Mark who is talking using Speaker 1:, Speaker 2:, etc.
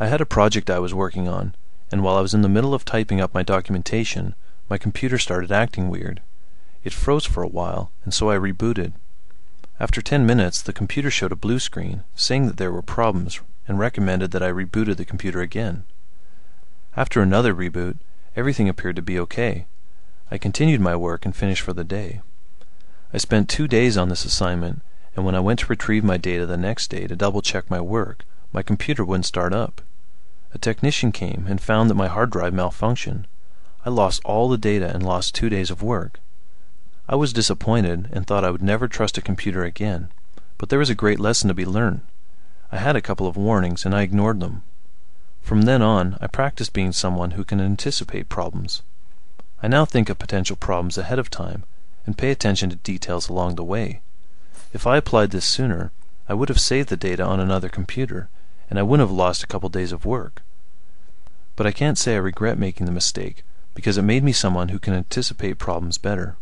Speaker 1: I had a project I was working on, and while I was in the middle of typing up my documentation, my computer started acting weird. It froze for a while, and so I rebooted. After 10 minutes, the computer showed a blue screen, saying that there were problems, and recommended that I rebooted the computer again. After another reboot, everything appeared to be okay. I continued my work and finished for the day. I spent 2 days on this assignment, and when I went to retrieve my data the next day to double-check my work, my computer wouldn't start up. A technician came and found that my hard drive malfunctioned. I lost all the data and lost 2 days of work. I was disappointed and thought I would never trust a computer again, but there was a great lesson to be learned. I had a couple of warnings and I ignored them. From then on, I practiced being someone who can anticipate problems. I now think of potential problems ahead of time and pay attention to details along the way. If I applied this sooner, I would have saved the data on another computer, and I wouldn't have lost a couple days of work. But I can't say I regret making the mistake, because it made me someone who can anticipate problems better.